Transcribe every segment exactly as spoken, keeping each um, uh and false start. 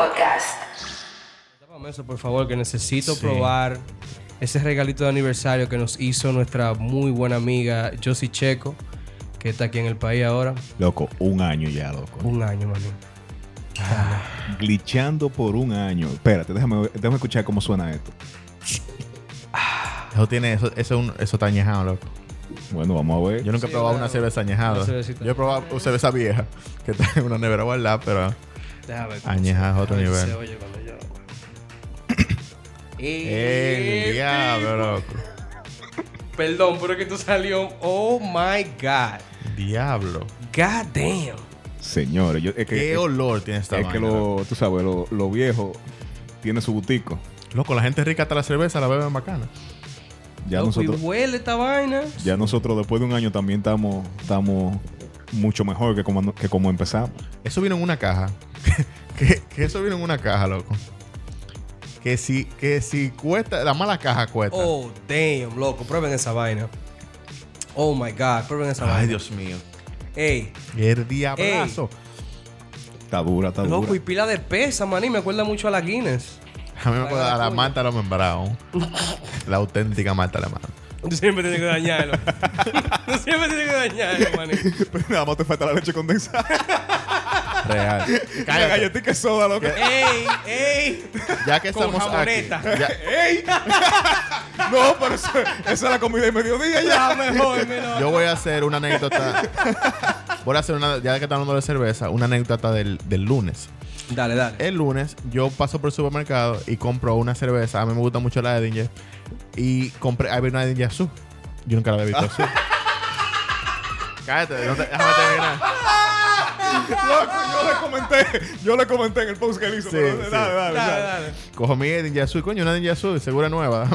Podcast. Tápame eso, por favor, que necesito Sí. probar ese regalito de aniversario que nos hizo nuestra muy buena amiga Josie Checo, que está aquí en el país ahora. Loco, un año ya, loco. Un año, manín. Glitchando por un año. Espérate, déjame, déjame escuchar cómo suena esto. Eso tiene, eso, eso, un- eso está añejado, loco. Bueno, vamos a ver. Yo nunca he Sí, probado bueno, una cerveza añejada. una cervecita. Yo he probado una cerveza vieja que está en una nevera guardada, pero Déjame ver cómo Añeja se- es otro a ver si nivel. se oye cuando yo- el diablo, loco. Perdón, pero es que tú salió. Oh my God. Diablo. God damn. Señores, yo, es que, ¿Qué es, olor tiene esta es que vaina, loco? lo, tú sabes, lo, lo viejo tiene su butico. Loco, la gente rica hasta la cerveza la bebe bacana. Ya Loco, nosotros, y huele esta vaina. ya nosotros después de un año también estamos, estamos mucho mejor que como, que como empezamos. Eso vino en una caja. que, que eso vino en una caja, loco. Que si, que si cuesta, la mala caja cuesta. Oh, damn, loco. Prueben esa vaina. Oh my God, prueben esa vaina. Ay, Dios mío. Ey, El diablazo. Está dura, está loco, dura. y pila de pesa, maní. Me acuerda mucho a la Guinness. A mí me acuerda a la Coño. Marta López Brown. La auténtica Marta López. Tú siempre tienes que dañarlo. Tú siempre tienes que dañarlo, maní. Pero nada más te falta la leche condensada. Real. La Cállate. galletita de soda, loco. ¡Ey! ¡Ey! Ya que Con estamos aquí. jamoneta. ya- ¡Ey! No, pero eso- esa es la comida de mediodía ya. Ya mejor, mejor. yo voy a hacer una anécdota. Voy a hacer una, ya que estamos hablando de cerveza, una anécdota del, del lunes. Dale, dale. El lunes yo paso por el supermercado y compro una cerveza. A mí me gusta mucho la Edinger. Y compré, había una Edinger azul. Yo nunca la había visto azul. Cállate, no te, déjame terminar. Loco, yo le comenté, yo le comenté en el post que él hizo. Sí, pero sí. dale, dale, Dale, dale. dale. Cojo mi Edinger azul, coño, una Edinger azul, segura nueva.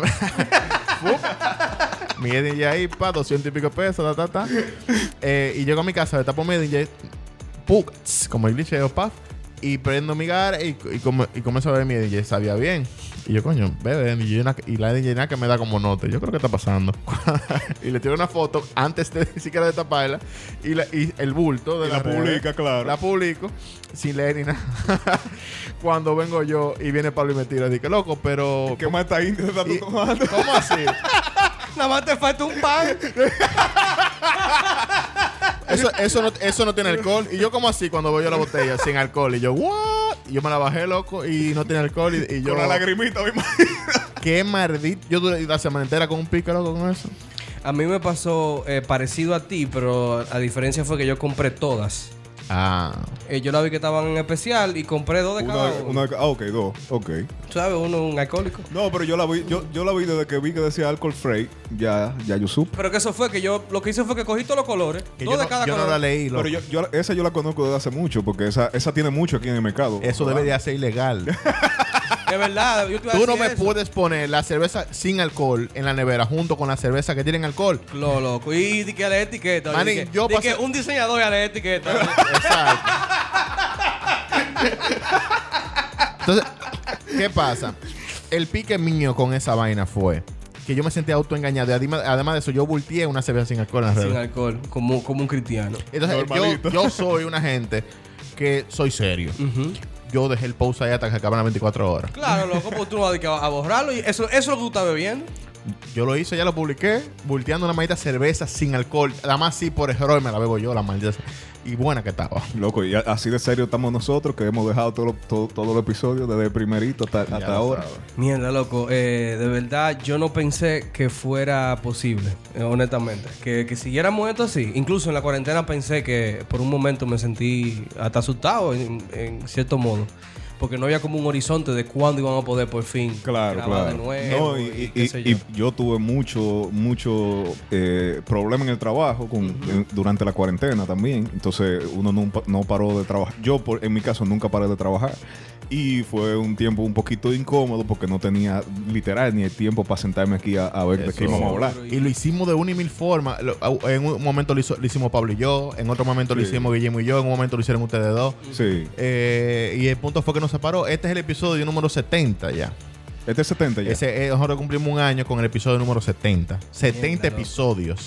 Mi Edinger ahí, pa, doscientos y pico pesos, ta, ta, ta. Eh, y llego a mi casa, le tapo mi Edinger, ¡puc! Tss, como el glitcheo, pa. Y prendo mi gar y, y, come- y comienzo a ver mi Edinger. Sabía bien. Y yo, coño, bebe. Y, yo, una- y la Edinger nada que me da como nota. Yo creo que está pasando. Y le tiro una foto antes de ni siquiera de taparla. Y, la- y el bulto de Y la, la publica, claro. La publico sin leer ni nada. Cuando vengo yo y viene Pablo y me tira, dice, loco, pero... ¿Qué más está indio está tú y- tomando? ¿Cómo así? Nada más te falta un pan. Eso, eso, no, eso no tiene alcohol. Y yo como así cuando veo yo la botella sin alcohol. Y yo, ¿what? Y yo me la bajé, loco, y no tiene alcohol. Y, y yo, Con la lagrimita, me imagino. qué maldito. Yo duré la semana entera con un pico, loco, con eso. A mí me pasó eh, parecido a ti, pero la diferencia fue que yo compré todas. Ah. Eh, yo la vi que estaban en especial y compré dos de Una, cada uno. una, ah, ok, dos. Ok. ¿Sabes? Uno un alcohólico. No, pero yo la vi, yo, yo la vi desde que vi que decía alcohol free. Ya, ya yo supe. Pero que eso fue que yo... Lo que hice fue que cogí todos los colores. Que dos yo de no, cada yo no color. la leí, loco. Pero yo, yo, esa yo la conozco desde hace mucho, porque esa, esa tiene mucho aquí en el mercado. Eso debería ser ilegal. De verdad. Yo te iba a Tú no decir me eso. puedes poner la cerveza sin alcohol en la nevera junto con la cerveza que tienen alcohol. Lo loco. Y di que a la etiqueta. Manín, di que, yo di pasé- que un diseñador a la etiqueta. Exacto. Entonces, ¿qué pasa? El pique mío con esa vaina fue que yo me sentí autoengañado. Y además, además de eso, yo volteé una cerveza sin alcohol en la Sin red. alcohol. Como, como un cristiano. Entonces, yo, Normalito. yo soy una gente que soy serio. Ujú. Yo dejé el post ahí hasta que acaban las veinticuatro horas. Claro, loco. Pues tú no vas a, dedicar a borrarlo. Y eso, eso es lo que tú estás bebiendo. Yo lo hice, ya lo publiqué, volteando una maldita cerveza sin alcohol. Nada más sí por error me la bebo yo, la maldita. Y buena que estaba. Loco, y a- así de serio estamos nosotros, que hemos dejado todo, lo- todo, todos los episodios desde el primerito hasta, Ya hasta lo ahora. sabes. Mierda, loco. Eh, de verdad, yo no pensé que fuera posible, eh, honestamente. Que, que siguiéramos esto así. Incluso en la cuarentena pensé que por un momento me sentí hasta asustado, en, en cierto modo. Porque no había como un horizonte de cuándo íbamos a poder por fin Claro, grabar claro. de nuevo. No, y, y, y- qué sé y yo. yo tuve mucho, mucho eh, problema en el trabajo con, en- durante la cuarentena también. Entonces uno no, no paró de trabajar. Yo, por, en mi caso, nunca paré de trabajar. Y fue un tiempo un poquito incómodo porque no tenía literal ni el tiempo para sentarme aquí a, a ver de Eso. qué íbamos a hablar. Y lo hicimos de una y mil formas. Lo- En un momento lo, hizo- lo hicimos Pablo y yo. En otro momento lo Sí. hicimos Guillermo y yo. En un momento lo hicieron ustedes dos. Sí. Eh, y el punto fue que nos separó. Este es el episodio número setenta ya. Este es setenta ya. Ese, eh, nosotros cumplimos un año con el episodio número setenta. setenta Mierda, loco. episodios.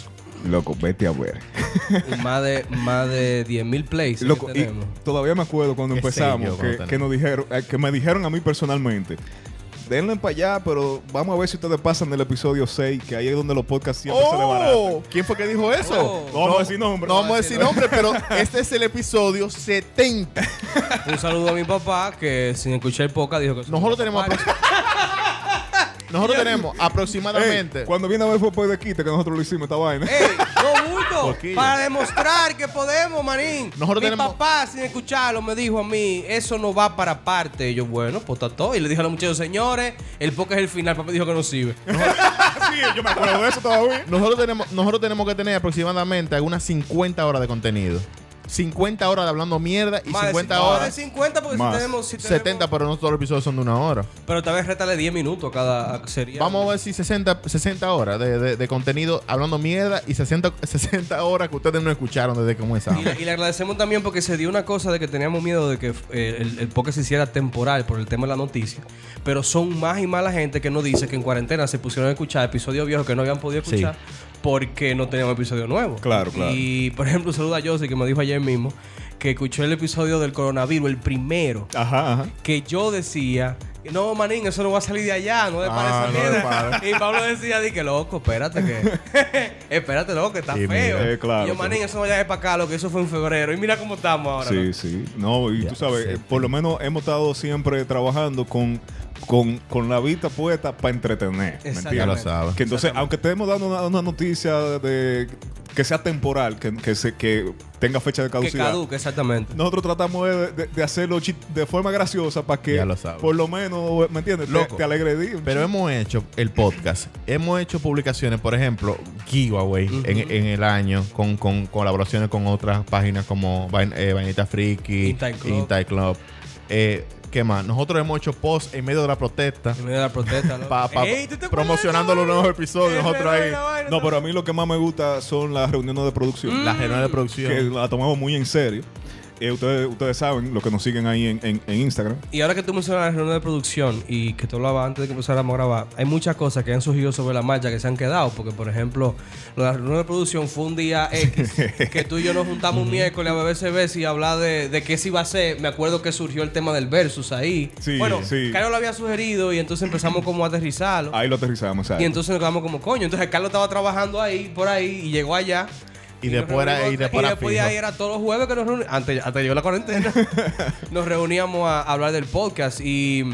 Loco, vete a ver. Y más de, más de diez mil plays. Loco, que y tenemos. todavía me acuerdo cuando Qué empezamos sello, que, cuando que nos dijeron, eh, que me dijeron a mí personalmente. Denle para allá, pero vamos a ver si ustedes pasan del episodio seis, que ahí es donde los podcasts siempre se desbaratan. ¡Oh! ¿Quién fue que dijo eso? Oh. No vamos a decir nombre. No vamos a decir nombre, pero este es el episodio setenta. Un saludo a mi papá que sin escuchar el podcast dijo que... eso Nosotros no tenemos, vale. aprox- Nosotros tenemos aproximadamente... Ey, cuando viene a ver fue por de quite que nosotros lo hicimos esta vaina. ¡Ey! ¡No, bulto! Poquillo. Para demostrar que podemos, manín. Nosotros Mi tenemos- papá, sin escucharlo, me dijo a mí, eso no va para parte. Y yo, bueno, pues está todo. Y le dije a los muchachos, señores, el podcast es el final. Papá dijo que no sirve. Sí, yo me acuerdo de eso todavía. Nosotros tenemos, nosotros tenemos que tener aproximadamente algunas cincuenta horas de contenido. cincuenta horas de hablando mierda y Más de cincuenta cincuenta, horas... de cincuenta porque Más. si tenemos... Si setenta, tenemos- pero no todos los episodios son de una hora. Pero tal vez rétale diez minutos a cada serie. Vamos a ver si sesenta, sesenta horas de, de, de contenido hablando mierda y sesenta, sesenta horas que ustedes no escucharon desde que comenzamos. Y le, y le agradecemos también porque se dio una cosa de que teníamos miedo de que eh, el, el podcast se hiciera temporal por el tema de la noticia. Pero son más y más la gente que nos dice que en cuarentena se pusieron a escuchar episodios viejos que no habían podido escuchar porque no teníamos episodio nuevo. Claro, claro. Y por ejemplo, saluda a Josie que me dijo ayer mismo que escuchó el episodio del coronavirus, el primero, Ajá, ajá. que yo decía, no, manín, eso no va a salir de allá, no le Ah, parece no le mierda. pare. Y Pablo decía, di que loco, espérate que... espérate, loco, que está Y feo. mira. Eh, claro, y yo, claro. manín, eso no vaya para acá, lo que eso fue en febrero. Y mira cómo estamos ahora. Sí, ¿no? sí. No, y Ya, tú sabes, sí, eh, sí. por lo menos hemos estado siempre trabajando con, con, con la vista puesta para entretener. ¿Me Exactamente. Ya lo entiendes? sabes. Que entonces, Exactamente. aunque estemos dando una, una noticia de que sea temporal, que, que, se, que tenga fecha de Que caducidad, caduca, exactamente. nosotros tratamos de, de- de hacerlo chi- de forma graciosa para que, Ya lo sabes. por lo menos, ¿me entiendes? Te, Loco. te alegre el día. Pero hemos hecho el podcast, hemos hecho publicaciones, por ejemplo, giveaway Ujú. en, en el año, con, con colaboraciones con otras páginas como Vain- eh, Vainita Friki, Inside Club. Inside Club. Eh, ¿Qué más? Nosotros hemos hecho posts en medio de la protesta, En medio de la protesta, ¿no? pa- pa- Ey, ¿tú te acuerdas promocionando de los esa nuevos vaina? episodios, Es nosotros verdad, ahí. la vaina, No, pero a mí lo que más me gusta son las reuniones de producción. La reunión de producción. Que la tomamos muy en serio. Eh, ustedes, ustedes saben, los que nos siguen ahí en, en- en Instagram. Y ahora que tú mencionas la reunión de producción y que tú hablabas antes de que empezáramos a grabar, hay muchas cosas que han surgido sobre la marcha que se han quedado. Porque, por ejemplo, la reunión de producción fue un día X que tú y yo nos juntamos un miércoles a beber cerveza y a hablar de, de qué se iba a hacer. Me acuerdo que surgió el tema del versus ahí. Sí, bueno, sí. Carlos lo había sugerido y entonces empezamos como a aterrizarlo. Ahí lo aterrizamos, ¿sabes? Y entonces nos quedamos como coño. Entonces Carlos estaba trabajando ahí, por ahí, y llegó allá. Y nos después era- reunimos- y después era después de fijo. ahí era todos los jueves que nos reuníamos. Antes, hasta llegó la cuarentena. Nos reuníamos a, a hablar del podcast. Y,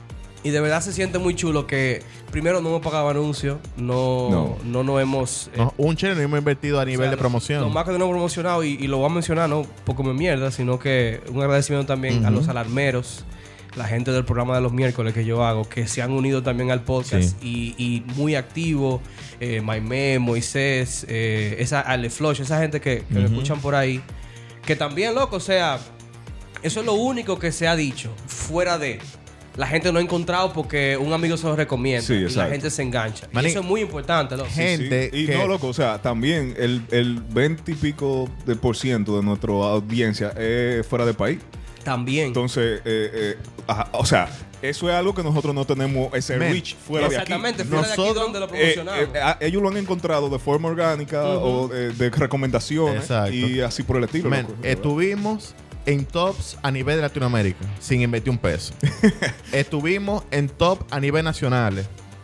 y de verdad se siente muy chulo que primero no hemos pagado anuncios. No, No. no nos hemos. eh, No, un chile no hemos invertido a nivel o sea, de lo- promoción. Lo más que no hemos promocionado, y, y lo voy a mencionar, no poco me mierda, sino que un agradecimiento también a Ujú. los alarmeros, la gente del programa de los miércoles que yo hago, que se han unido también al podcast y, y muy activo. Eh, Maimé, Moisés, eh, esa Ale Floch, esa gente que, que me Ujú. escuchan por ahí. Que también, loco, o sea, eso es lo único que se ha dicho. Fuera de. La gente no ha encontrado porque un amigo se lo recomienda. Sí, y la exacto. gente se engancha. Y Manín, eso es muy importante, loco. gente- Gente Y que- no, loco, o sea, también el, el veinte y pico de por ciento de nuestra audiencia es fuera de país. También. Entonces, eh, eh, ajá, o sea, eso es algo que nosotros no tenemos ese Men, reach fuera de aquí. Exactamente, fuera de aquí Nosotros, donde lo Eh, promocionamos. eh, a- ellos lo han encontrado de forma orgánica o eh, de recomendaciones Exacto. y así por el estilo. Men, loco. estuvimos en tops a nivel de Latinoamérica sin invertir un peso. Estuvimos en top a nivel nacional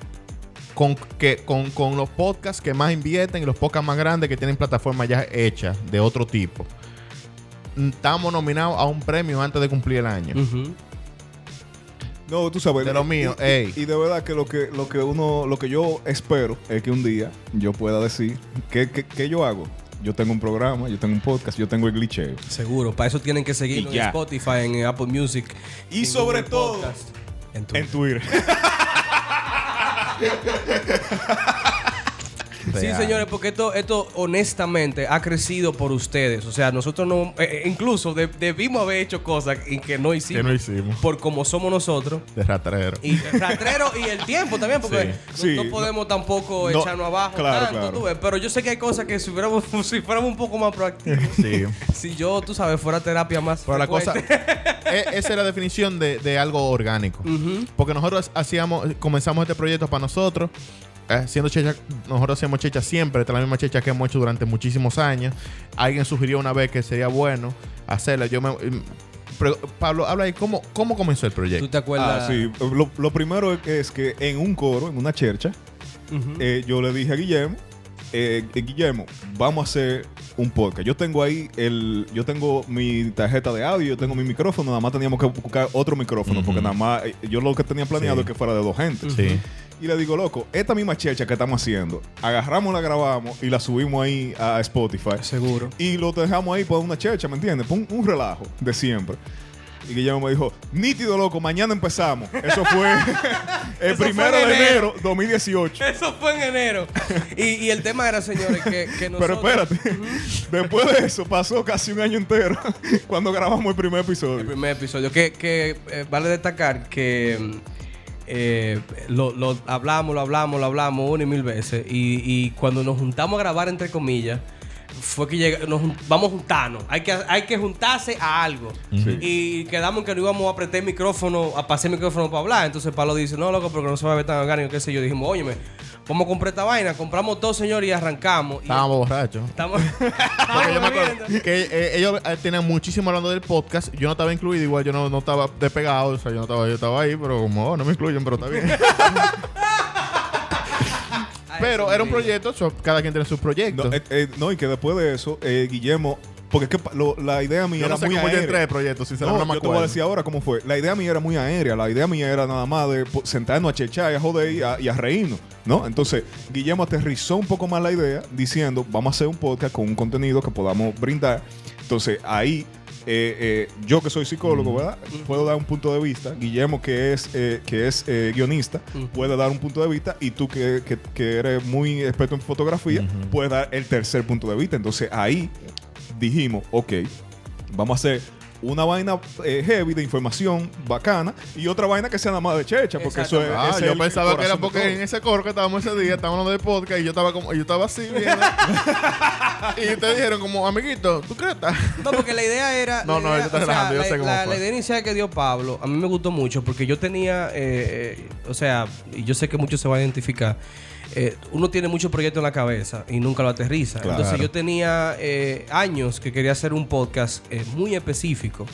con, que, con, con los podcasts que más invierten y los podcasts más grandes que tienen plataformas ya hechas de otro tipo. Mm, Estamos nominados a un premio antes de cumplir el año. Ujú. No, tú sabes. De lo y- mío, y, ey. y de verdad que lo que lo que uno, lo que yo espero es que un día yo pueda decir que, que, que yo hago. Yo tengo un programa, yo tengo un podcast, yo tengo el glitcheo. Seguro. Para eso tienen que seguirnos Y en ya. Spotify, en Apple Music. Y en sobre Google todo, Podcast, en Twitter. En Twitter. Sí, Real. señores, porque esto, esto honestamente ha crecido por ustedes. O sea, nosotros no... eh, eh, incluso de- debimos haber hecho cosas y que no hicimos. Que no hicimos. Por como somos nosotros. De ratrero. Y el rastrero y el tiempo también, porque no, Sí. no Sí. podemos tampoco No, echarnos abajo claro, tanto, claro. tú ves. Pero yo sé que hay cosas que si fuéramos, si fuéramos un poco más proactivos, Sí. si yo, tú sabes, fuera terapia más Pero la cosa... frecuente. e- esa es la definición de, de algo orgánico. Ujú. Porque nosotros hacíamos, comenzamos este proyecto para nosotros haciendo checha, nosotros hacemos checha siempre, esta es la misma checha que hemos hecho durante muchísimos años. Alguien sugirió una vez que sería bueno hacerla. Yo me... Pero, Pablo, habla ahí, ¿cómo, ¿cómo comenzó el proyecto? ¿Tú te acuerdas? Ah, sí. Lo, lo primero es que, es que en un coro, en una chercha, uh-huh. eh, yo le dije a Guillermo, eh, Guillermo, vamos a hacer un podcast. Yo tengo ahí el, yo tengo mi tarjeta de audio, yo tengo mi micrófono, nada más teníamos que buscar otro micrófono, uh-huh. porque nada más, yo lo que tenía planeado sí. es que fuera de dos gente. Uh-huh. Sí. Y le digo, loco, esta misma chercha que estamos haciendo, agarramos, la grabamos y la subimos ahí a Spotify. Seguro. Y lo dejamos ahí para una chercha, ¿me entiendes? Un, un relajo de siempre. Y Guillermo me dijo, nítido, loco, mañana empezamos. Eso fue el Eso primero fue de enero dos mil dieciocho. Eso fue en enero. y, y el tema era, señores, que, que nosotros... Pero espérate, uh-huh. después de eso pasó casi un año entero cuando grabamos el primer episodio. El primer episodio. Que, que eh, vale destacar que... Eh, lo, lo hablamos, lo hablamos, lo hablamos una y mil veces. Y, y cuando nos juntamos a grabar, entre comillas, fue que llega, nos vamos a juntarnos. Hay que, hay que juntarse a algo. Sí. Y quedamos en que no íbamos a apretar el micrófono, a pasar el micrófono para hablar. Entonces Pablo dice, no, loco, porque no se va a ver tan orgánico, qué sé yo. Dijimos, óyeme, vamos a comprar esta vaina. Compramos todo, señor, y arrancamos. Estábamos borrachos. Estamos... Porque yo me acuerdo que eh, ellos eh, tenían muchísimo hablando del podcast. Yo no estaba incluido, igual yo no, no estaba despegado. O sea, yo no estaba, yo estaba ahí, pero como oh, no me incluyen, pero está bien. Pero era un proyecto, so, cada quien tiene sus proyectos. No, eh, eh, no, y que después de eso, eh, Guillermo, porque es que lo, la idea mía yo era no sé muy cómo aérea. yo entré de proyecto, sinceramente. No, no me yo te voy a decir ahora cómo fue. La idea mía era muy aérea. La idea mía era nada más de sentarnos a chechar y a joder y a, y a reírnos, ¿no? Entonces, Guillermo aterrizó un poco más la idea diciendo, vamos a hacer un podcast con un contenido que podamos brindar. Entonces, ahí... Eh, eh, yo que soy psicólogo, uh-huh. ¿verdad? Uh-huh. Puedo dar un punto de vista. Guillermo, que es eh, que es eh, guionista, uh-huh. puede dar un punto de vista. Y tú, que, que, que eres muy experto en fotografía, uh-huh. puedes dar el tercer punto de vista. Entonces ahí dijimos, ok, vamos a hacer una vaina eh, heavy de información bacana y otra vaina que sea nada más de checha, porque eso es, ah, es yo el pensaba que era porque en ese coro que estábamos ese día estábamos de podcast y yo estaba como yo estaba así viendo y te dijeron como amiguito, ¿tú crees? No, porque la idea era no, no, idea, yo te relajando, yo sé cómo la, fue. La idea inicial que dio Pablo a mí me gustó mucho porque yo tenía eh, eh, o sea, y yo sé que muchos se van a identificar. Eh, uno tiene muchos proyectos en la cabeza y nunca lo aterriza. Claro. Entonces yo tenía eh, años que quería hacer un podcast eh, muy específico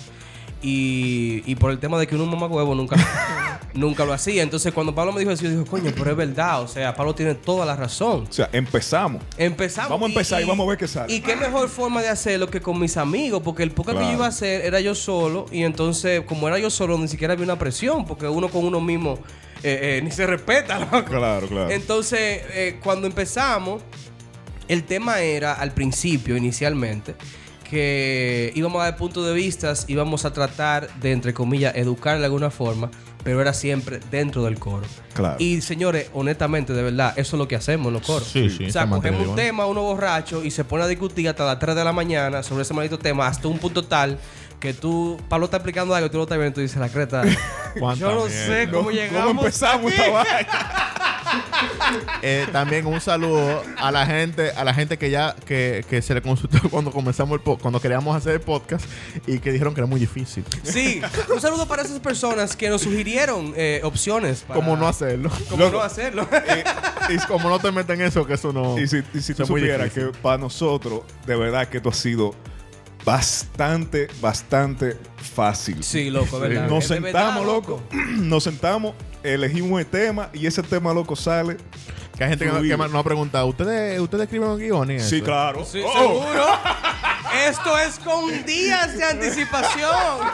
y, y por el tema de que uno es mamahuevo nunca, nunca lo hacía. Entonces cuando Pablo me dijo eso, yo dije, coño, pero es verdad. O sea, Pablo tiene toda la razón. O sea, empezamos. Empezamos. Vamos a empezar y, y vamos a ver qué sale. Y qué mejor forma de hacerlo que con mis amigos, porque el podcast claro. que yo iba a hacer era yo solo y entonces como era yo solo ni siquiera había una presión porque uno con uno mismo... Eh, eh, ni se respeta, loco. Claro, claro. Entonces, eh, cuando empezamos, el tema era, al principio, inicialmente, que íbamos a dar puntos de vista, íbamos a tratar de, entre comillas, educar de alguna forma, pero era siempre dentro del coro. Claro. Y, señores, honestamente, de verdad, eso es lo que hacemos en los coros. Sí, sí. O sea, cogemos un tema, uno borracho, y se pone a discutir hasta las tres de la mañana sobre ese maldito tema, hasta un punto tal... que tú, Pablo está explicando algo y tú lo estás viendo y tú dices, la creta, yo no sé cómo ¿Cómo, llegamos ¿Cómo empezamos esta vaina? eh, también un saludo a la gente, a la gente que ya que, que se le consultó cuando comenzamos el po- cuando queríamos hacer el podcast y que dijeron que era muy difícil. Sí, un saludo para esas personas que nos sugirieron eh, opciones para... Cómo no hacerlo. Cómo Loco. no hacerlo. eh, y como no te meten eso, que eso no... Y si, y si tú supieras que para nosotros, de verdad que esto ha sido bastante, bastante fácil. Sí, loco, es verdad. Nos es sentamos, verdad, loco. Nos sentamos, elegimos el tema y ese tema, loco, sale. Que hay gente que, que nos ha preguntado, ¿ustedes, ¿ustedes escriben un guión? Y sí, eso? claro. Sí, oh. seguro. Esto es con días de anticipación.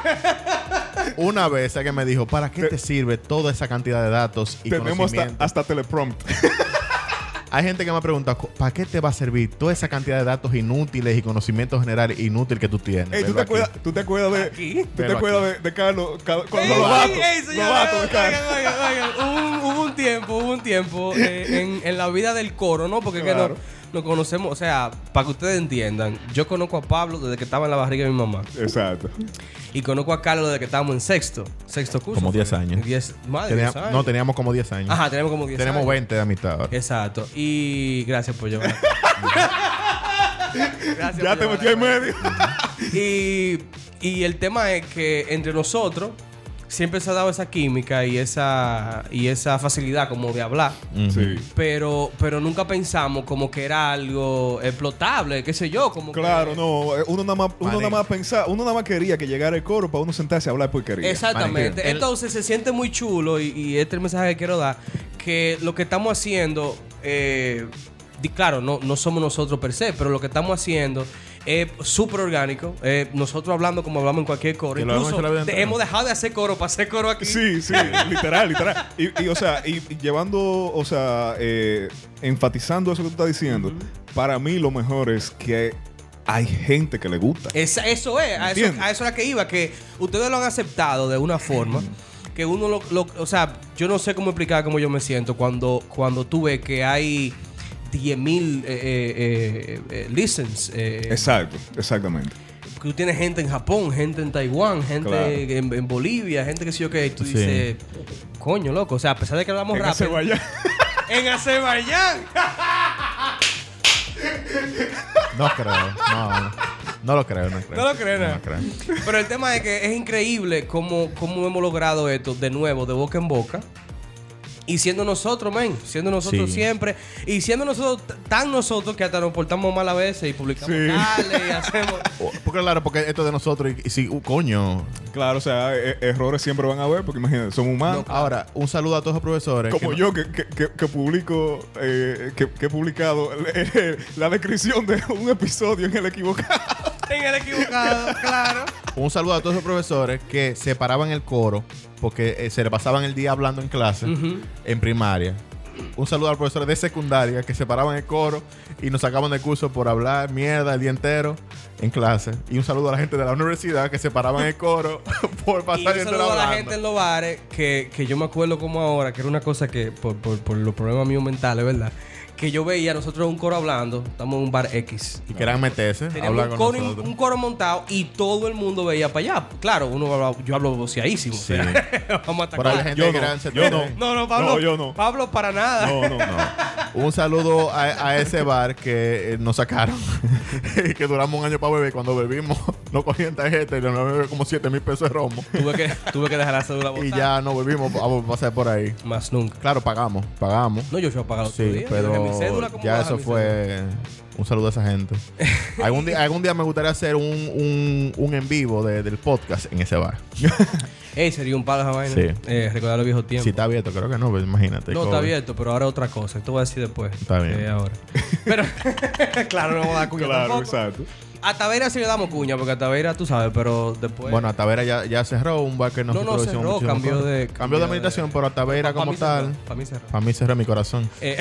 Una vez alguien me dijo, ¿para qué te, te sirve toda esa cantidad de datos y tenemos conocimiento? Hasta, hasta teleprompt. Hay gente que me ha preguntado, ¿para qué te va a servir toda esa cantidad de datos inútiles y conocimientos generales inútiles que tú tienes? Ey, ¿tú, te acuerdas, ¿Tú te acuerdas de, ¿Aquí? ¿tú te acuerdas de, de Carlos? Carlos con los vatos. Los vatos de Carlos. Oigan, oigan, oigan. Hubo, hubo un tiempo, hubo un tiempo eh, en, en la vida del coro, ¿no? Porque claro. que no, nos conocemos, o sea, para que ustedes entiendan, yo conozco a Pablo desde que estaba en la barriga de mi mamá. Exacto. Y conozco a Carlos desde que estábamos en sexto, sexto curso. Como diez años. diez, más de Tenía, diez años. No, teníamos como diez años. Ajá, teníamos como diez tenemos años. veinte de amistad ahora. Exacto. Y gracias por llevar. Gracias ya te metí en medio. y, y el tema es que entre nosotros siempre se ha dado esa química y esa y esa facilidad como de hablar. Ujú. Sí. Pero, pero nunca pensamos como que era algo explotable, qué sé yo, como Claro, que... no. eh, Uno nada más, uno Manín. nada más pensaba, uno nada más quería que llegara el coro para uno sentarse a hablar porquería. Exactamente. Manín, el- Entonces se siente muy chulo y, y este es el mensaje que quiero dar, que lo que estamos haciendo, eh, di- claro, no, no somos nosotros per se, pero lo que estamos haciendo es súper orgánico. Eh, nosotros hablando como hablamos en cualquier coro. Que lo hemos Incluso hecho la vida de- entera. hemos dejado de hacer coro para hacer coro aquí. Sí, sí, literal, literal. Y, y, o sea, y, y llevando, o sea, eh, enfatizando eso que tú estás diciendo, para mí lo mejor es que hay gente que le gusta. Esa- eso es, a eso, ¿Entiendes? a eso era que iba, que ustedes lo han aceptado de una forma que uno lo, lo- o sea, yo no sé cómo explicar cómo yo me siento cuando, cuando tú ves que hay diez mil eh, eh, eh, listens. eh, Exacto, exactamente. que tú tienes gente en Japón, gente en Taiwán, gente Claro. en, en Bolivia, gente que sé yo qué, y tú Sí. dices, coño, loco, o sea, a pesar de que hablamos En rápido. Azerbaiyán. En Azerbaiyán. No creo. No, no lo creo, no creo. No lo creo, no. No lo creo. Pero el tema es que es increíble cómo, cómo hemos logrado esto de nuevo, de boca en boca. Y siendo nosotros, men, siendo nosotros Sí. siempre. Y siendo nosotros t- tan nosotros que hasta nos portamos mal a veces y publicamos Sí. tales y hacemos. O- Porque claro, porque esto es de nosotros y, y si, uh, coño. Claro, o sea, e- errores siempre van a haber, porque imagínate, somos humanos. Ahora, un saludo a todos los profesores. Como que yo que, que, que, que publico, eh, que, que he publicado eh, la descripción de un episodio en el equivocado. En el equivocado, claro. no- un saludo a todos los profesores que separaban el coro porque eh, se le pasaban el día hablando en clase Ujú. en primaria. Un saludo a los profesores de secundaria que separaban el coro y nos sacaban del curso por hablar mierda el día entero en clase. Y un saludo a la gente de la universidad que separaban el coro por Y pasar un el entero saludo a la hablando. gente en los bares que, que yo me acuerdo como ahora, que era una cosa que, por, por, por los problemas míos mentales, ¿verdad? Que yo veía nosotros un coro hablando, estamos en un bar X. Y querían meterse, Teníamos hablar un con coro, nosotros. un coro montado y todo el mundo veía para allá. Claro, uno hablaba- yo hablo voceadísimo. Sí. O sea, vamos a Por ahí atacar. la gente Yo que no, eran yo setenta. no. No, no, Pablo. No, yo no. Pablo, para nada. No, no, Un saludo a, a ese bar que eh, nos sacaron. Y que duramos un año para beber. Cuando bebimos, no cogían tarjeta y nos bebimos como siete mil pesos de romo. Tuve que, tuve que dejar la cédula Y botada. ya no volvimos a pasar por ahí. Más nunca. Claro, pagamos, pagamos. No, yo fui a pagar otro Sí, día. Yo dejé mi cédula, pero ¿cómo ya baja eso mi fue un saludo a esa gente. algún, día, algún día me gustaría hacer un, un, un en vivo de- del podcast en ese bar. cédula? Ey, sería un palo esa vaina. Sí. Eh, recordar los viejos tiempos. Si está abierto, creo que no, pues imagínate. No, COVID. está abierto, pero ahora otra cosa. Esto voy a decir después. Está bien. que ahora. Pero, claro, no vamos a dar cuña Claro, tampoco. exacto. A Taveira sí le damos cuña, porque a Taveira tú sabes, pero después. Bueno, a Tavera ya, ya cerró un bar que no, nosotros no hicimos cerró, muchísimo cambió coro. de. Cambió de administración, pero a Tavera como tal. Para mí cerró. Para mí cerró mi corazón. Eh,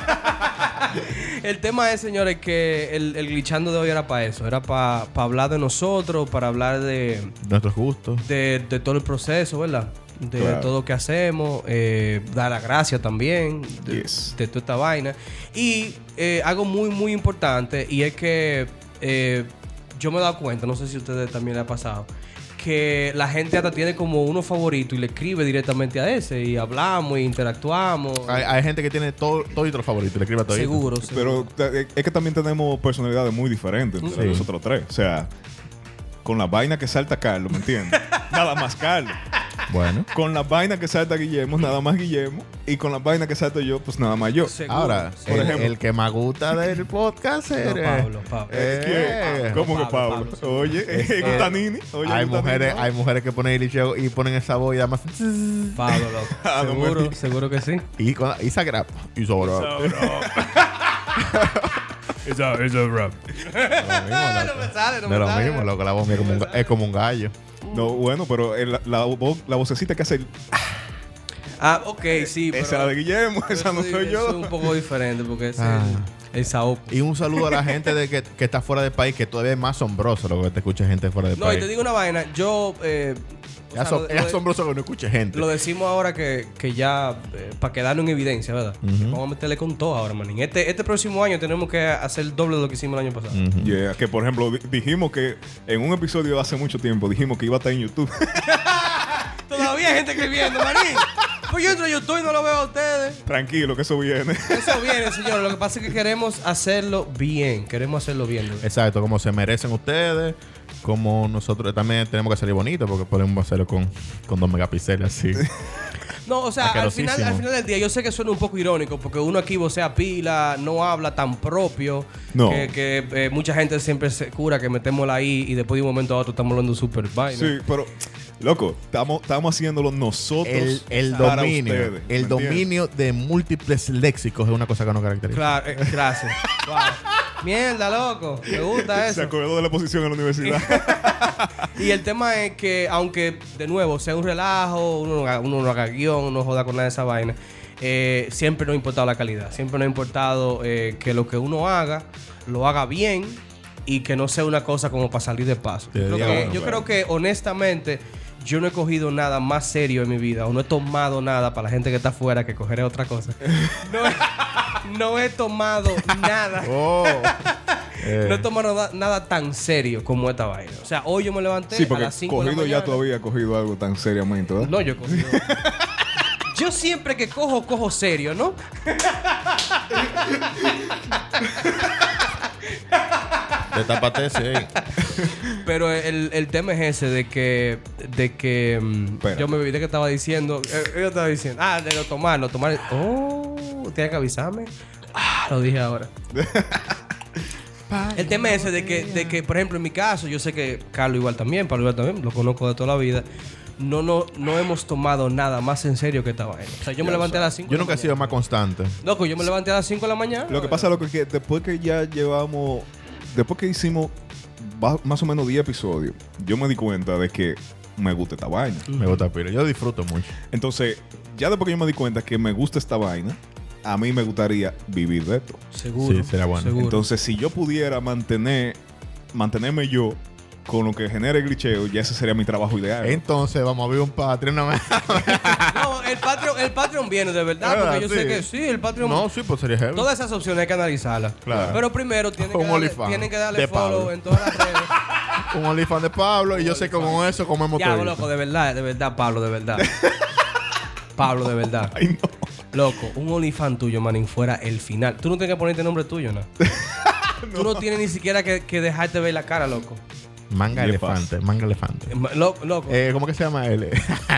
el tema es, señores, que el, el glitchando de hoy era para eso. Era para hablar de nosotros, para hablar de, Nuestros gustos. de, de todo el proceso, ¿verdad? De Claro. todo lo que hacemos. Eh, dar las gracias también. De, Yes. de toda esta vaina. Y eh, algo muy, muy importante. Y es que eh, yo me he dado cuenta, no sé si a ustedes también les ha pasado, que la gente hasta tiene como uno favorito y le escribe directamente a ese. Y hablamos y interactuamos. Hay, hay gente que tiene todo, todo los favoritos. Le escribe a todo. Seguro, seguro. Pero eh, es que también tenemos personalidades muy diferentes entre Sí. nosotros tres. O sea, con la vaina que salta Carlos, ¿me entiendes? Nada más Carlos. Bueno. Con la vaina que salta Guillermo, nada más Guillermo. Y con la vaina que salto yo, pues nada más yo. Seguro, Ahora, seguro. el, ejemplo. el que más gusta del podcast No, eres. Pablo, Pablo. Eh, ¿Quién? ¿Cómo que Pablo, Pablo? Pablo, sí. Oye, que Gutanini. Oye, hay, Gutanini, mujeres, ¿no? hay mujeres que ponen el y ponen esa voz y además. Pablo, loco. Ah, no me seguro, digas. seguro que sí. Y, con, y sagrap. Y sobre. Eso es rap. No me sale, no De me lo sale. mismo, loco. La voz mía como un ga- es como un gallo. No, bueno, pero el- la, la, voz- la vocecita que hace el- Ah, ok, sí, pero... esa es la de Guillermo, esa no eso- soy eso yo. es un poco diferente porque es Ah. el, el saoco. Y un saludo a la gente de que, que está fuera del país, que todavía es más asombroso lo que te escucha gente fuera del No, y país. te digo una vaina. Yo... Eh, o es, sea, asom- lo de- es lo de- asombroso que no escuche gente. Lo decimos ahora que, que ya, eh, para quedarnos en evidencia, ¿verdad? Ujú. Vamos a meterle con todo ahora, manín. Este, este próximo año tenemos que hacer el doble de lo que hicimos el año pasado. Ujú. Yeah, que por ejemplo di- dijimos que en un episodio de hace mucho tiempo dijimos que iba a estar en YouTube. Todavía hay gente escribiendo, manín. Pues yo entro a YouTube y no lo veo a ustedes. Tranquilo, que eso viene. Eso viene, señor. Lo que pasa es que queremos hacerlo bien. Queremos hacerlo bien. ¿no? Exacto, como se merecen ustedes. como nosotros también tenemos que salir bonito porque podemos hacerlo con, con dos megapíxeles así. No, o sea, al final, al final del día, yo sé que suena un poco irónico porque uno aquí vocea pila, no habla tan propio. No. Que, que eh, mucha gente siempre se cura que metemos la I y después de un momento a otro estamos hablando super vaina. Sí, pero, loco, estamos, estamos haciéndolo nosotros. El, el para dominio. ustedes, el ¿me dominio de múltiples léxicos es una cosa que nos caracteriza. Claro, eh, gracias. Wow. Mierda, loco. Me gusta eso. Se acordó de la posición en la universidad. Y el tema es que, aunque de nuevo sea un relajo, uno, uno no haga guión, uno no joda con nada de esa vaina, eh, siempre nos ha importado la calidad. Siempre nos ha importado eh, que lo que uno haga, lo haga bien y que no sea una cosa como para salir de paso. Sí, Yo, creo, ya, que, bueno, yo claro. creo que, honestamente, yo no he cogido nada más serio en mi vida o no he tomado nada para la gente que está afuera, que cogeré otra cosa. No he, no he tomado nada. Oh. Eh. No he tomado nada, nada tan serio como esta vaina. O sea, hoy yo me levanté Sí, a porque las cinco de la cogido ya mañana. todavía ha cogido algo tan seriamente, ¿verdad? No, yo he cogido. Yo siempre que cojo, cojo serio, ¿no? Destápate, sí. Pero el, el tema es ese de que... De que... mm, Espera. yo me olvidé que estaba diciendo... Eh, yo estaba diciendo... Ah, de lo tomar, lo tomar... Oh, tienes que avisarme. Ah, lo dije ahora. El tema es ese de que, de que, por ejemplo, en mi caso, yo sé que Carlos igual también, Pablo igual también, lo conozco de toda la vida. No, no, no hemos tomado nada más en serio que esta vaina. O sea, yo me levanté a las cinco Yo nunca he sido más constante. Loco, yo me levanté a las cinco de la mañana. Lo que pasa lo que es que después que ya llevamos, después que hicimos va- más o menos diez episodios, yo me di cuenta de que me gusta esta vaina. Me gusta pila. Yo disfruto mucho. Entonces, ya después que yo me di cuenta que me gusta esta vaina, a mí me gustaría vivir de esto. Seguro. Sí, será bueno. Seguro. Entonces, si yo pudiera mantener, mantenerme yo con lo que genera el glitcheo, ya ese sería mi trabajo ideal. Entonces, vamos a ver un Patreon. No, No, el Patreon, el Patreon viene de verdad, Ah, porque yo sí. sé que sí, el Patreon. no, sí, pues sería heavy. Todas esas opciones hay que analizarlas. Claro. Pero primero tienen que Un darle, OnlyFans tienen que darle de follow Pablo. en todas las redes. Un OnlyFans de Pablo y yo sé que con eso comemos Ya, todo. loco, de verdad, de verdad, Pablo, de verdad. Pablo, de verdad. Ay, no. Loco, un OnlyFans tuyo, manín, fuera el final. Tú no tienes que ponerte nombre tuyo, ¿no? Tú no tienes ni siquiera que, que dejarte ver la cara, loco. Manga Diez elefante, manga elefante. Eh, ma- lo- Loco. Eh, ¿Cómo que se llama él?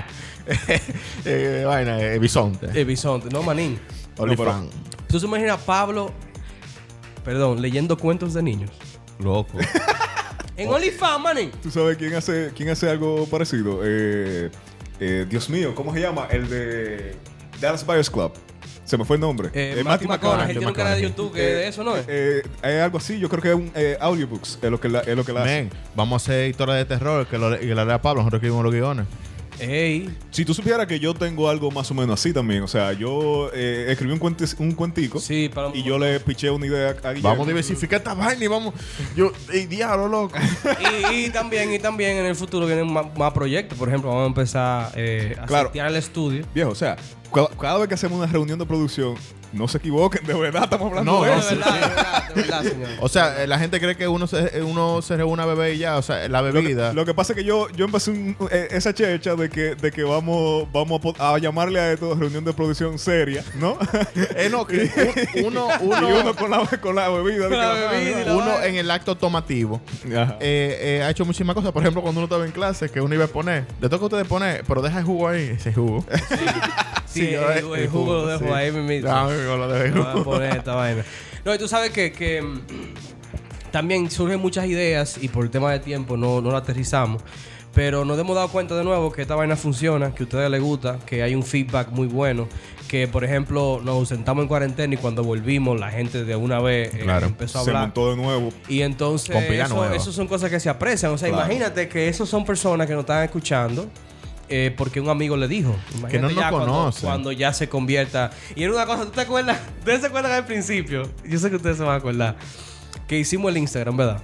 eh, vaina, eh, bisonte. Eh, bisonte. No, manín. OnlyFans. ¿Tú se imaginas a Pablo, perdón, leyendo cuentos de niños? Loco. En OnlyFans, manín. ¿Tú sabes quién hace, quién hace algo parecido? Eh, eh, Dios mío, ¿cómo se llama? El de Dallas Buyers Club. Se me fue el nombre. Eh, Eh, Matthew McConaughey. Él tiene un canal de McConaughey. YouTube que de eso, ¿no es? Eh, eh, es algo así, yo creo que es un eh, audiobooks, es lo que la, es lo que la hace. Men, vamos a hacer historias de terror que lo, que la lea Pablo. Nosotros escribimos los guiones. Ey. Si tú supieras que yo tengo algo más o menos así también, o sea, yo eh, escribí un, cuentes- un cuentico Sí, para y yo le piché una idea a Guillermo. Vamos a diversificar esta vaina y vamos. Yo, ey, diablo, loco. y, y también, y también en el futuro vienen más, más proyectos. Por ejemplo, vamos a empezar eh, a Claro. setear el estudio. Viejo, o sea, cada, cada vez que hacemos una reunión de producción, no se equivoquen, de verdad estamos hablando No, de No, no, de eso. verdad, de verdad, de verdad, señor. O sea, eh, la gente cree que uno se, uno se reúne a beber y ya. O sea, la Lo que, bebida. lo que pasa es que yo, yo empecé un- eh, esa checha de que, de que vamos, vamos a, po- a llamarle a esto reunión de producción seria, ¿no? Eh, no, que un- uno, uno, y uno con la, con la bebida. Con la de que bebida y la- uno en el acto automativo Ajá. eh, eh, ha hecho muchísimas cosas. Por ejemplo, cuando uno estaba en clase, que uno iba a poner, le toca a ustedes poner, pero deja el jugo ahí, ese jugo. Sí, yo, el, eh, el jugo lo dejo sí. ahí mismo. Ah, amigo, lo dejo. Voy a poner esta vaina. No, y tú sabes que, que mm, también surgen muchas ideas y por el tema de tiempo no, no lo aterrizamos. Pero nos hemos dado cuenta de nuevo que esta vaina funciona, que a ustedes les gusta, que hay un feedback muy bueno. Que, por ejemplo, nos sentamos en cuarentena y cuando volvimos, la gente de una vez eh, Claro. empezó a Se hablar. montó de nuevo. Y entonces, Con pila eso, nueva. eso son cosas que se aprecian. O sea, Claro. imagínate que esos son personas que nos están escuchando eh, porque un amigo le dijo. Imagínate Que no nos ya cuando- conocen. Cuando, ya se convierta. Y era una cosa, ¿tú te acuerdas? ¿Ustedes se acuerdan al principio? Yo sé que ustedes se van a acordar. Que hicimos el Instagram, ¿verdad?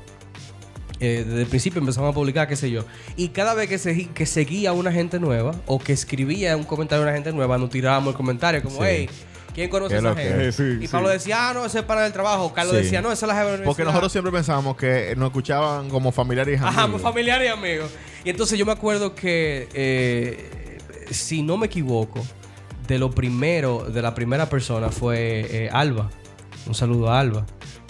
Eh, desde el principio empezamos a publicar, qué sé yo. Y cada vez que, se, que seguía una gente nueva o que escribía un comentario a una gente nueva, nos tirábamos el comentario como, Sí. hey, ¿quién conoce a ¿Qué esa lo que gente? es? Sí, y sí. Pablo decía, ah, no, ese es para el trabajo. Carlos Sí. decía, no, esa es la jefa de la Porque universidad. nosotros siempre pensábamos que nos escuchaban como familiares y amigos. Ajá, pues familiares y amigos. Y entonces yo me acuerdo que, eh, si no me equivoco, de lo primero, de la primera persona fue eh, Alba. Un saludo a Alba.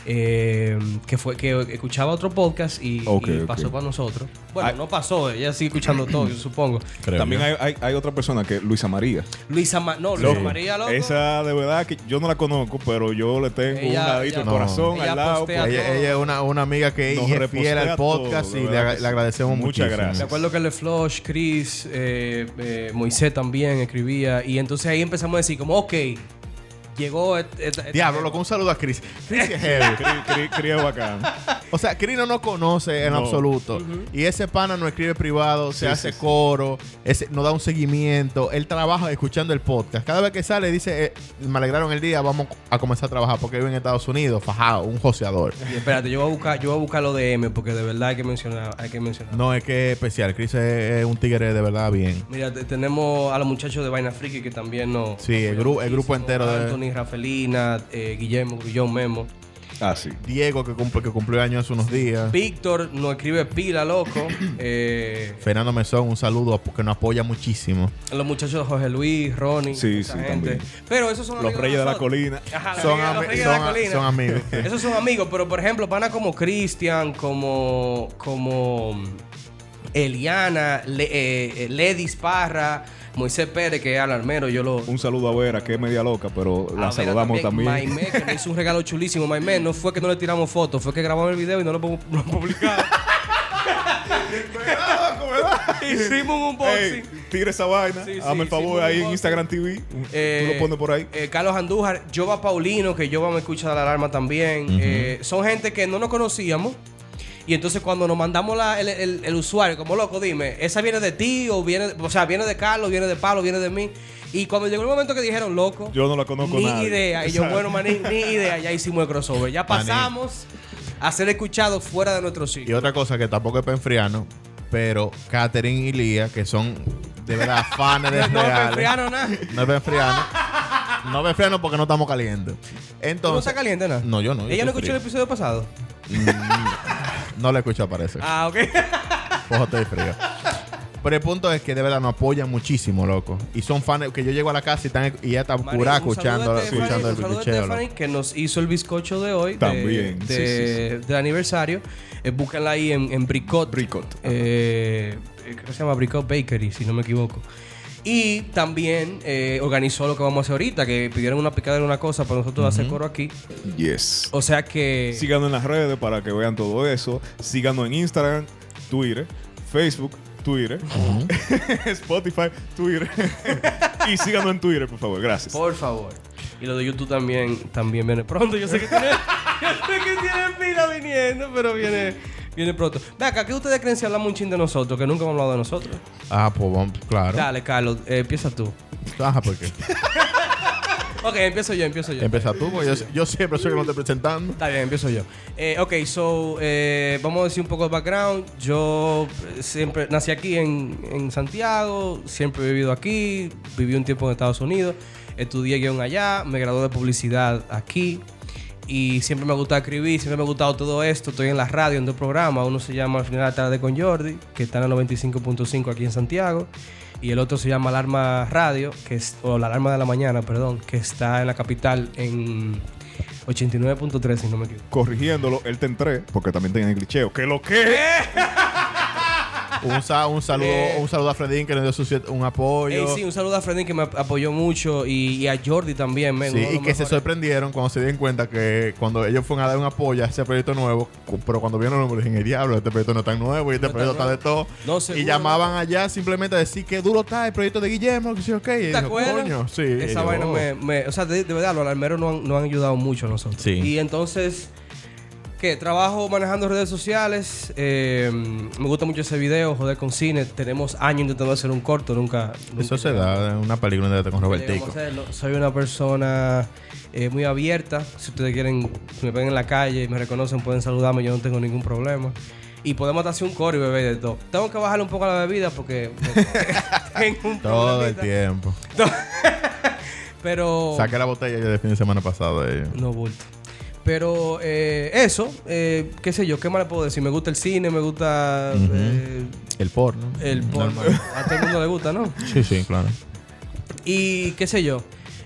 Eh, que fue que escuchaba otro podcast y, Okay, y pasó okay. para nosotros. Bueno, Ay. no pasó, ella sigue escuchando todo, yo supongo. Creo También yo. hay, hay, hay otra persona que Luisa María. Luisa Ma no, Loco. Luisa María, loco. Esa de verdad que yo no la conozco, pero yo le tengo Ella- un ladito ella- al no. corazón Ella al lado. postea porque- Ella, todo. ella es una, una amiga que Nos ella es repostea fiel al podcast todo, y de le, verdad ag- que le agradecemos Muchas muchísimo. gracias. Me acuerdo que Le Floch, Chris, eh, eh, Moisés también escribía. Y entonces ahí empezamos a decir como, ok, llegó... et- et- et- Diablo, loco, un saludo a Chris. Chris es heavy. Cri- cri- Cría bacán. O sea, Chris no nos conoce en No. absoluto. Y ese pana nos escribe privado, se Sí, hace sí, sí. coro, ese, nos da un seguimiento. Él trabaja escuchando el podcast. Cada vez que sale dice, eh, me alegraron el día, vamos a comenzar a trabajar porque vive en Estados Unidos, fajado, un joseador. Y espérate, yo voy a buscar, yo voy a buscar lo de M porque de verdad hay que mencionar, hay que mencionar. No, es que es especial. Chris es, es un tigre de verdad bien. Mira, te- tenemos a los muchachos de Vaina Friki que también nos... Sí, el, gru- el grupo muchísimo. entero de Anthony, Rafelina, eh, Guillermo, Grullón, Memo. Ah, sí. Diego, que, cumple, que cumplió años hace unos días. Víctor nos escribe pila, loco. Eh, Fernando Mesón, un saludo que nos apoya muchísimo. los muchachos de Jorge Luis, Ronnie. Sí, esa sí, gente. también. Pero esos son Los amigos Reyes de la nosotros. Colina. Ajá, los Son, Reyes- los ami- Reyes son, de la a- Colina. son amigos. Esos son amigos, pero por ejemplo, panas como Cristian, como como Eliana, Le, eh, eh, Ledis Parra, Moisés Pérez, que es alarmero, yo lo... Un saludo a Vera, que es media loca, pero la Ah, saludamos mira, también. Maimé, que nos hizo un regalo chulísimo. Maimé, no fue que no le tiramos fotos, fue que grabamos el video y no lo, pu- no lo publicamos. Hicimos un unboxing. Ey, tira esa vaina. Sí, sí, Hazme el favor hicimos ahí un en Instagram T V. Eh, Tú lo pones por ahí. eh, Carlos Andújar, Jova Paulino, que Jova me escucha de la alarma también. Eh, son gente que no nos conocíamos. Y entonces cuando nos mandamos la- el, el- el usuario, como loco, dime, ¿esa viene de ti o viene, o sea, viene de Carlos, viene de Pablo, viene de mí? Y cuando llegó el momento que dijeron, loco, Yo no la conozco ni nadie. idea. Y yo, Exacto. bueno, maní, ni idea. Ya hicimos el crossover. Ya Maní. pasamos a ser escuchados fuera de nuestro Y sitio. otra cosa que tampoco es para enfriarnos, pero Catherine y Lía, que son de verdad fans de No, no me reales. enfriaron nada. No es para enfriarnos. No es para enfriarnos porque no estamos calientes. ¿Tú no Entonces, estás caliente, nada? No, yo no, yo ¿Ella no estoy escuchó el frío. episodio pasado? no le escucho aparecer. Ah, ok. Ojo, estoy frío. Pero el punto es que de verdad nos apoyan muchísimo, loco. Y son fans que yo llego a la casa y, están, y ella está Maní, curada un saludo escuchando, a Stephanie, escuchando el un saludo a bicheo. Stephanie, que nos hizo el bizcocho de hoy. de- También, De, sí, sí, del aniversario. Eh, búsquenla ahí en, en Bricot. Bricot. Eh, eh, creo que se llama Bricot Bakery, si no me equivoco. Y también eh, organizó lo que vamos a hacer ahorita, que pidieron una picada de una cosa para nosotros hacer coro aquí. Yes. O sea que... Síganos en las redes para que vean todo eso. Síganos en Instagram, Twitter, Facebook, Twitter, Spotify, Twitter. Y síganos en Twitter, por favor. Gracias. Por favor. Y lo de YouTube también, también viene pronto. Yo sé que tiene, yo sé que tiene pila viniendo, pero viene, viene pronto. Ve acá, ¿qué ustedes creen si hablamos un chin de nosotros? Que nunca hemos hablado de nosotros. Ah, pues vamos, claro. Dale, Carlos, eh, empieza tú. Ajá, ¿por qué? Ok, empiezo yo, empiezo yo. Empieza tú, porque yo, yo siempre soy el que lo estoy presentando. Está bien, empiezo yo. Eh, ok, so, eh, vamos a decir un poco de background. Yo eh, siempre nací aquí en, en Santiago, siempre he vivido aquí, viví un tiempo en Estados Unidos, estudié guión allá, me gradué de publicidad aquí y siempre me ha gustado escribir, siempre me ha gustado todo esto. Estoy en la radio, en dos programas. Uno se llama Al final de la tarde con Jordi, que está en el noventa y cinco punto cinco aquí en Santiago. Y el otro se llama Alarma Radio, que es, o la Alarma de la Mañana, perdón, que está en la capital en ochenta y nueve punto tres, si no me equivoco. Corrigiéndolo, él te entré, porque también tiene glitcheo. ¿Qué lo que? Un, sa- un saludo Eh. un saludo a Fredín que nos dio su siet- un apoyo. Ey, sí, un saludo a Freddy que me ap- apoyó mucho y, y a Jordi también, men, Sí, uno de y los que se mejores. sorprendieron cuando se dieron cuenta que cuando ellos fueron a dar un apoyo a ese proyecto nuevo, cu- pero cuando vieron el número dijeron, diablo, este proyecto no es tan nuevo y este No proyecto está está de todo. No, y seguro, llamaban allá simplemente a decir que duro está el proyecto de Guillermo, que sí, ok. Y ¿Te dijo, acuerdas? coño, sí. Esa Y yo, vaina oh. me, me- O sea, de, de verdad, los alarmeros nos han, nos han ayudado mucho a nosotros. Sí. Y entonces, ¿qué? Trabajo manejando redes sociales. eh, me gusta mucho ese video, joder con cine. Tenemos años intentando hacer un corto, nunca. nunca Eso se da en una película de con llegamos Robertico. a hacerlo. Soy una persona eh, muy abierta. Si ustedes quieren, si me ven en la calle y me reconocen, pueden saludarme. Yo no tengo ningún problema. Y podemos hasta hacer un coro y beber de todo. Tengo que bajarle un poco a la bebida porque tengo un Todo el problemita. tiempo. Pero... Saqué la botella yo de fin de semana pasado de ellos. No bulto. Pero eh, eso, eh, qué sé yo, ¿qué más le puedo decir? Me gusta el cine, me gusta Ujú. eh, El porno. el porno. Normal. A todo el mundo le gusta, ¿no? Sí, sí, claro. Y qué sé yo.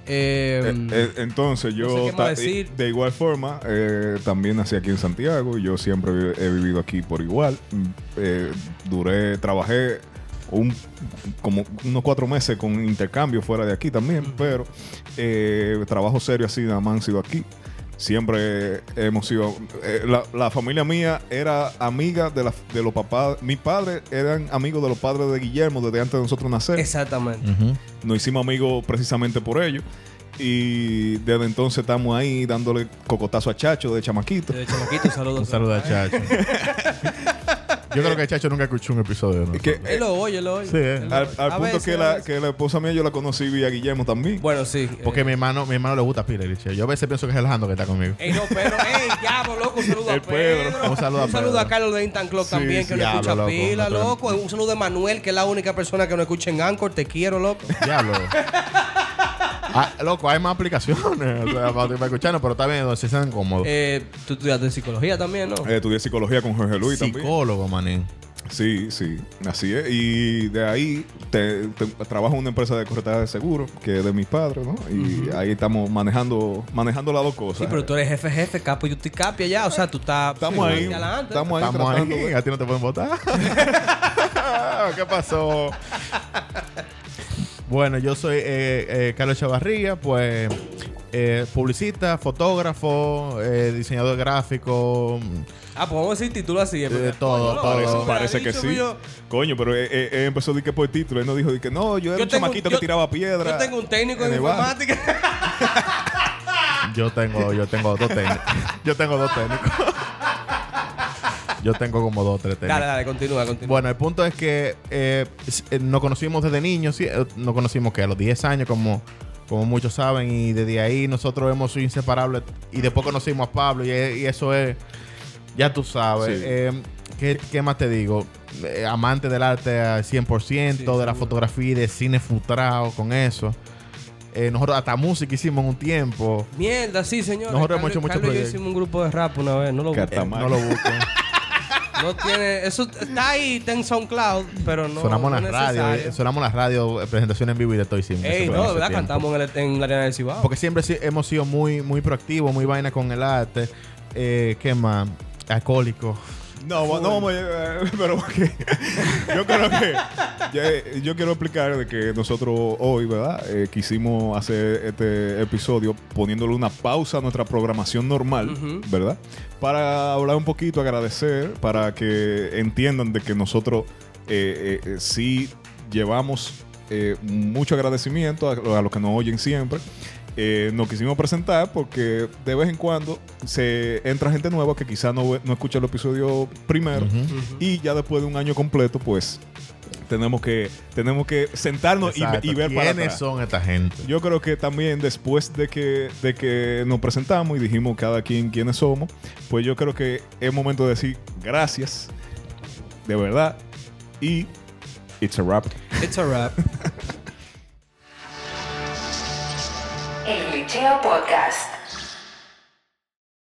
Eh, Eh, eh, entonces yo no sé qué más ta- decir. de igual forma eh, también nací aquí en Santiago y yo siempre vi- he vivido aquí por igual. Mm, eh, duré, trabajé un, como unos cuatro meses con intercambio fuera de aquí también, Ujú. pero eh, trabajo serio así nada más han sido aquí. Siempre hemos sido... eh, la, la familia mía era amiga de, la, de los papás. Mis padres eran amigos de los padres de Guillermo desde antes de nosotros nacer. Exactamente. Ujú. Nos hicimos amigos precisamente por ello. Y desde entonces estamos ahí dándole cocotazo a Chacho de chamaquito. De chamaquito, un saludo. Un saludo a Chacho. Yo creo que Chacho nunca escuchó un episodio de nosotros. Que, Él lo oye, él lo oye. Sí, eh. Él lo al oye. al A punto veces, que, a la, veces. que la esposa mía yo la conocí y a Guillermo también. Bueno, sí. Porque eh, mi hermano, mi hermano le gusta pila, Liche. Yo a veces pienso que es el Jando que está conmigo. Ey, no, pero, ey, diablo, loco, un saludo El a Pedro. Pedro. Un saludo a Un saludo Pedro. a Carlos de Instant Clock Sí, también, sí. que no Diablo, escucha loco, pila, no te- loco. Un saludo a Manuel, que es la única persona que no escucha en Anchor. Te quiero, loco. Diablo. Ah, loco, hay más aplicaciones o sea, para, para escucharnos, pero está bien, donde se sientan cómodos. Eh, tú estudiaste psicología también, ¿no? Eh, estudié psicología con Jorge Luis también. Psicólogo, manín. Sí, sí, así es. Y de ahí te, te- trabajo en una empresa de corretaje de seguros, que es de mis padres, ¿no? Y ahí estamos manejando manejando las dos cosas. Sí, pero tú eres jefe, jefe, capo y capi allá. O sea, tú estás... Estamos ahí, hacia adelante. estamos ahí Estamos tratando ahí, de- a ti no te pueden votar. ¿Qué pasó? Bueno, yo soy eh, eh, Carlos Chavarría, pues eh, publicista, fotógrafo, eh, diseñador gráfico. Ah, pues vamos a decir título así. De todo, todo. Parece, Eso me parece ha que dicho sí. yo- Coño, pero él, él- él empezó a decir que por el título. Él no dijo de que no, yo era Yo un tengo- chamaquito yo- que tiraba piedra. Yo tengo un técnico en en el barrio. informática. Yo tengo, yo tengo dos técnicos. Yo tengo dos técnicos. Yo tengo como dos, tres técnicos. Dale, dale, continúa, continúa. Bueno, el punto es que eh, s- eh, nos conocimos desde niños, ¿sí? Eh, nos conocimos que a los diez años, como, como muchos saben, y desde ahí nosotros hemos sido inseparables. Y después conocimos a Pablo, y, y eso es, ya tú sabes. Sí. Eh, ¿qué, qué más te digo? Eh, amante del arte al cien por ciento, Sí, de la seguro. fotografía y de cine frustrado con eso. Eh, nosotros hasta música hicimos en un tiempo. Mierda, sí, señor. Nosotros hemos hecho muchos Carlos y yo proyectos. hicimos un grupo de rap una vez. No lo Que busques. hasta Eh, mal. no lo busquen. No tiene... Eso está ahí, está en SoundCloud, pero no sonamos no en la es radio, necesario. eh, sonamos en la radio, eh, presentación en vivo y de todo hicimos. Ey, Eso fue no, de hace verdad, tiempo. cantamos en, el- en la arena del Cibao. Porque siempre si- hemos sido muy, muy proactivos, muy vaina con el arte. Eh, ¿Qué más? Alcohólicos. No, va- no vamos a eh, pero porque yo creo que yo, yo quiero explicar de que nosotros hoy, ¿verdad? Eh, quisimos hacer este episodio poniéndole una pausa a nuestra programación normal, Ujú. ¿verdad? Para hablar un poquito, agradecer, para que entiendan de que nosotros eh, eh, eh, sí llevamos eh, mucho agradecimiento a, a los que nos oyen siempre. Eh, nos quisimos presentar porque de vez en cuando se entra gente nueva que quizás no, ve- no escucha el episodio primero y ya después de un año completo pues tenemos que tenemos que sentarnos y, Exacto. y ver para ¿Quiénes atrás. son esta gente? Yo creo que también después de que, de que nos presentamos y dijimos cada quien quiénes somos, pues yo creo que es momento de decir gracias de verdad y it's a wrap. It's a rap. El Glitcheo Podcast.